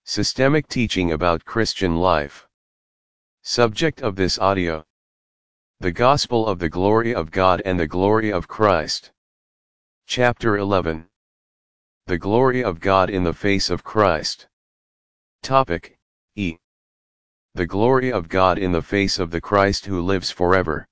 Systemic teaching about Christian life. Subject of this audio: the Gospel of the Glory of God and the Glory of Christ. Chapter 11. The Glory of God in the Face of Christ. Topic: E. The Glory of God in the Face of the Christ who lives forever.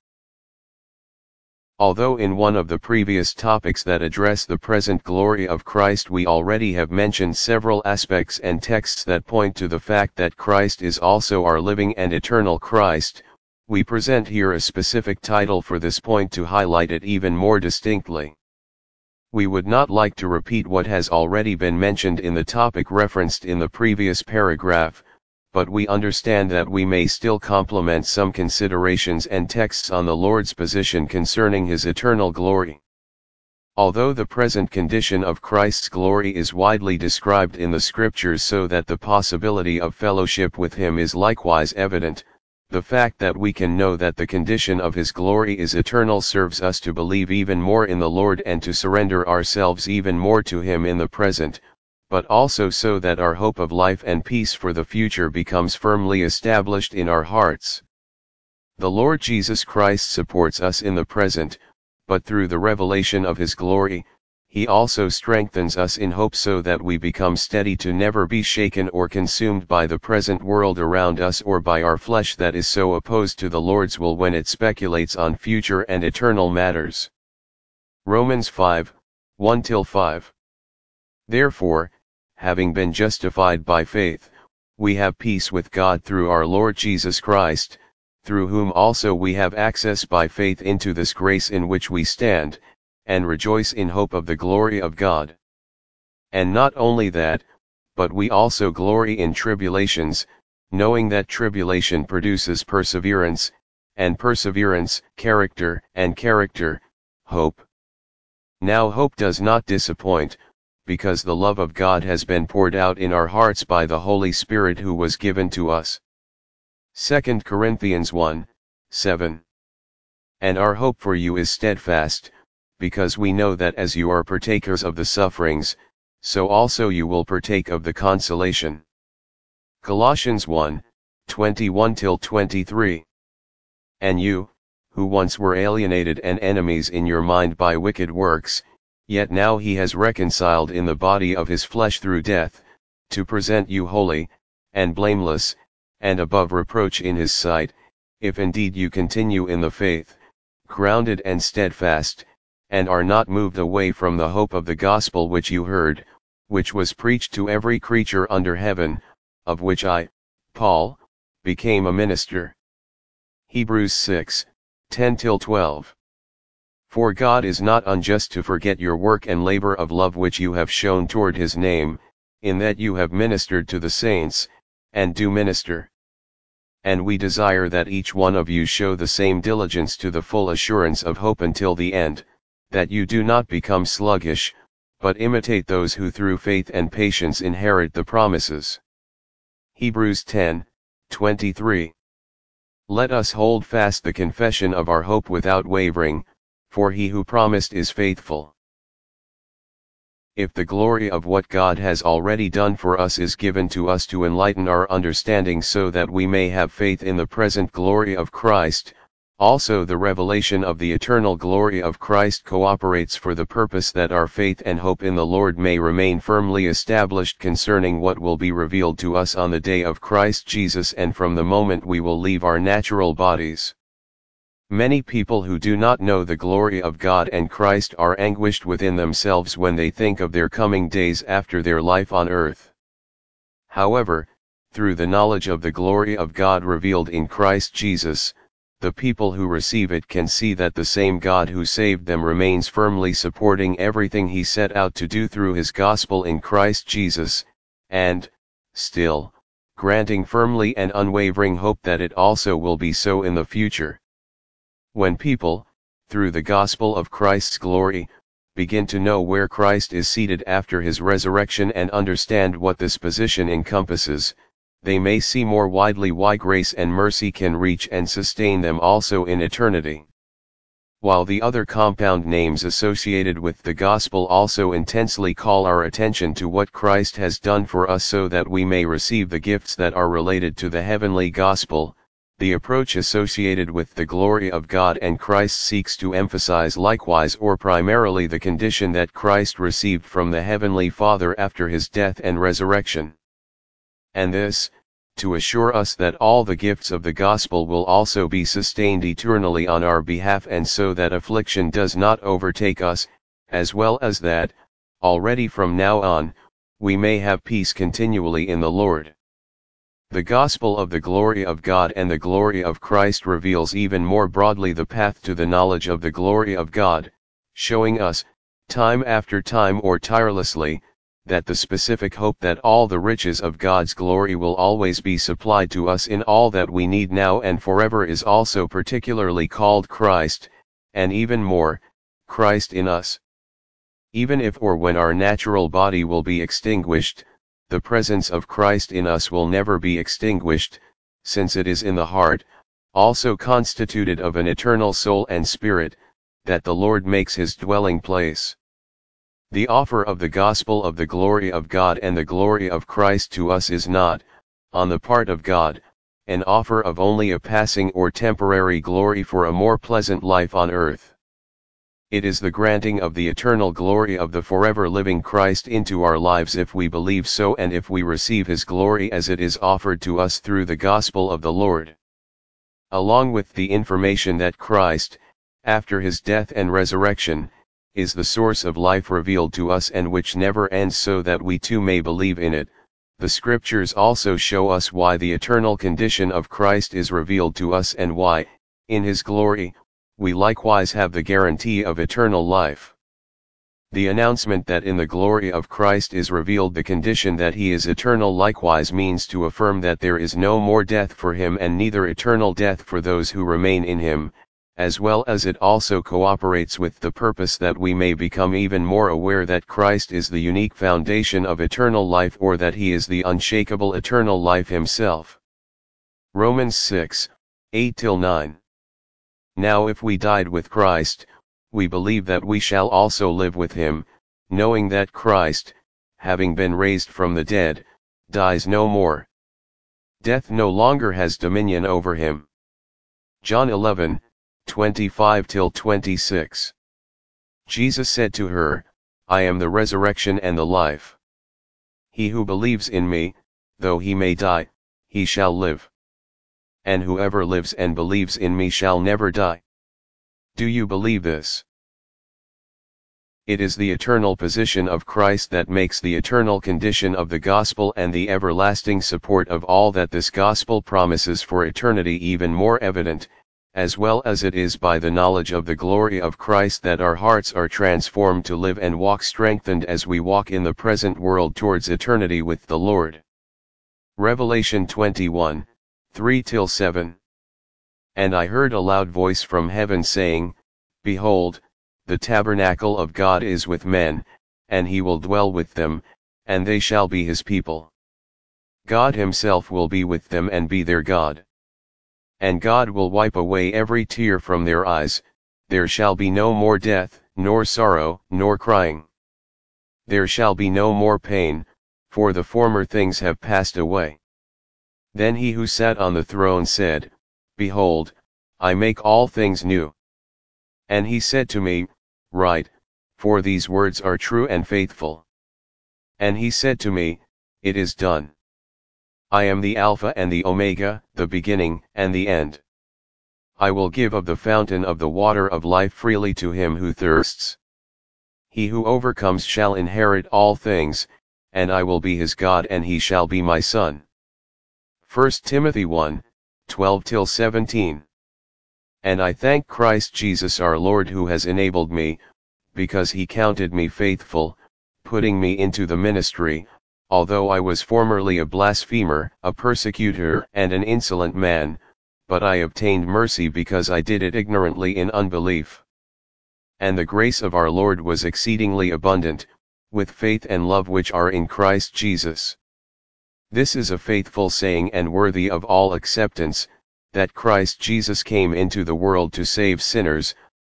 Although in one of the previous topics that address the present glory of Christ we already have mentioned several aspects and texts that point to the fact that Christ is also our living and eternal Christ, we present here a specific title for this point to highlight it even more distinctly. We would not like to repeat what has already been mentioned in the topic referenced in the previous paragraph, but we understand that we may still complement some considerations and texts on the Lord's position concerning his eternal glory. Although the present condition of Christ's glory is widely described in the scriptures so that the possibility of fellowship with him is likewise evident, the fact that we can know that the condition of his glory is eternal serves us to believe even more in the Lord and to surrender ourselves even more to him in the present, but also so that our hope of life and peace for the future becomes firmly established in our hearts. The Lord Jesus Christ supports us in the present, but through the revelation of his glory, he also strengthens us in hope so that we become steady to never be shaken or consumed by the present world around us or by our flesh that is so opposed to the Lord's will when it speculates on future and eternal matters. Romans 5, 1-5. Therefore, having been justified by faith, we have peace with God through our Lord Jesus Christ, through whom also we have access by faith into this grace in which we stand, and rejoice in hope of the glory of God. And not only that, but we also glory in tribulations, knowing that tribulation produces perseverance, and perseverance, character, and character, hope. Now hope does not disappoint, because the love of God has been poured out in our hearts by the Holy Spirit who was given to us. 2 Corinthians 1, 7. And our hope for you is steadfast, because we know that as you are partakers of the sufferings, so also you will partake of the consolation. Colossians 1, 21-23. And you, who once were alienated and enemies in your mind by wicked works, yet now he has reconciled in the body of his flesh through death, to present you holy, and blameless, and above reproach in his sight, if indeed you continue in the faith, grounded and steadfast, and are not moved away from the hope of the gospel which you heard, which was preached to every creature under heaven, of which I, Paul, became a minister. Hebrews 6, 10-12. For God is not unjust to forget your work and labor of love which you have shown toward his name, in that you have ministered to the saints, and do minister. And we desire that each one of you show the same diligence to the full assurance of hope until the end, that you do not become sluggish, but imitate those who through faith and patience inherit the promises. Hebrews 10, 23. Let us hold fast the confession of our hope without wavering, for he who promised is faithful. If the glory of what God has already done for us is given to us to enlighten our understanding so that we may have faith in the present glory of Christ, also the revelation of the eternal glory of Christ cooperates for the purpose that our faith and hope in the Lord may remain firmly established concerning what will be revealed to us on the day of Christ Jesus and from the moment we will leave our natural bodies. Many people who do not know the glory of God and Christ are anguished within themselves when they think of their coming days after their life on earth. However, through the knowledge of the glory of God revealed in Christ Jesus, the people who receive it can see that the same God who saved them remains firmly supporting everything he set out to do through his gospel in Christ Jesus, and, still, granting firmly and unwavering hope that it also will be so in the future. When people, through the gospel of Christ's glory, begin to know where Christ is seated after his resurrection and understand what this position encompasses, they may see more widely why grace and mercy can reach and sustain them also in eternity. while the other compound names associated with the gospel also intensely call our attention to what Christ has done for us so that we may receive the gifts that are related to the heavenly gospel. The approach associated with the glory of God and Christ seeks to emphasize likewise or primarily the condition that Christ received from the Heavenly Father after his death and resurrection. And this, to assure us that all the gifts of the gospel will also be sustained eternally on our behalf, and so that affliction does not overtake us, as well as that, already from now on, we may have peace continually in the Lord. The gospel of the glory of God and the glory of Christ reveals even more broadly the path to the knowledge of the glory of God, showing us, time after time or tirelessly, that the specific hope that all the riches of God's glory will always be supplied to us in all that we need now and forever is also particularly called Christ, and even more, Christ in us. Even if or when our natural body will be extinguished, the presence of Christ in us will never be extinguished, since it is in the heart, also constituted of an eternal soul and spirit, that the Lord makes his dwelling place. The offer of the gospel of the glory of God and the glory of Christ to us is not, on the part of God, an offer of only a passing or temporary glory for a more pleasant life on earth. It is the granting of the eternal glory of the forever living Christ into our lives if we believe so and if we receive his glory as it is offered to us through the gospel of the Lord. Along with the information that Christ, after his death and resurrection, is the source of life revealed to us and which never ends so that we too may believe in it, the scriptures also show us why the eternal condition of Christ is revealed to us and why, in his glory, we likewise have the guarantee of eternal life. The announcement that in the glory of Christ is revealed the condition that he is eternal likewise means to affirm that there is no more death for him and neither eternal death for those who remain in him, as well as it also cooperates with the purpose that we may become even more aware that Christ is the unique foundation of eternal life or that he is the unshakable eternal life himself. Romans 6, 8-9. Now if we died with Christ, we believe that we shall also live with him, knowing that Christ, having been raised from the dead, dies no more. Death no longer has dominion over him. John 11, 25-26. Jesus said to her, I am the resurrection and the life. He who believes in me, though he may die, he shall live. And whoever lives and believes in me shall never die. Do you believe this? It is the eternal position of Christ that makes the eternal condition of the gospel and the everlasting support of all that this gospel promises for eternity even more evident, as well as it is by the knowledge of the glory of Christ that our hearts are transformed to live and walk strengthened as we walk in the present world towards eternity with the Lord. Revelation 21, 3-7. And I heard a loud voice from heaven saying, Behold, the tabernacle of God is with men, and he will dwell with them, and they shall be his people. God himself will be with them and be their God. And God will wipe away every tear from their eyes, there shall be no more death, nor sorrow, nor crying. There shall be no more pain, for the former things have passed away. Then he who sat on the throne said, Behold, I make all things new. And he said to me, Write, for these words are true and faithful. And he said to me, It is done. I am the Alpha and the Omega, the beginning and the end. I will give of the fountain of the water of life freely to him who thirsts. He who overcomes shall inherit all things, and I will be his God and he shall be my son. 1 Timothy 1, 12-17. And I thank Christ Jesus our Lord who has enabled me, because he counted me faithful, putting me into the ministry, although I was formerly a blasphemer, a persecutor, and an insolent man, but I obtained mercy because I did it ignorantly in unbelief. And the grace of our Lord was exceedingly abundant, with faith and love which are in Christ Jesus. This is a faithful saying and worthy of all acceptance, that Christ Jesus came into the world to save sinners,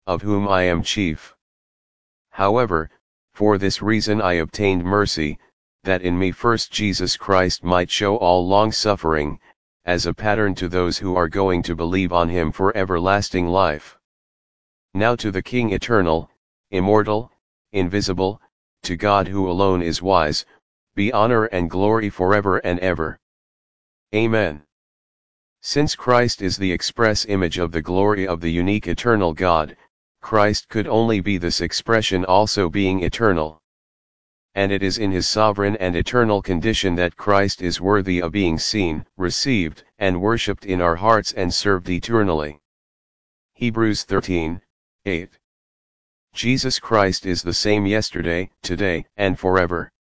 of whom I am chief. However, for this reason I obtained mercy, that in me first Jesus Christ might show all long-suffering, as a pattern to those who are going to believe on him for everlasting life. Now to the King eternal, immortal, invisible, to God who alone is wise, be honor and glory forever and ever. Amen. Since Christ is the express image of the glory of the unique eternal God, Christ could only be this expression, also being eternal. And it is in his sovereign and eternal condition that Christ is worthy of being seen, received, and worshipped in our hearts and served eternally. Hebrews 13:8. Jesus Christ is the same yesterday, today, and forever.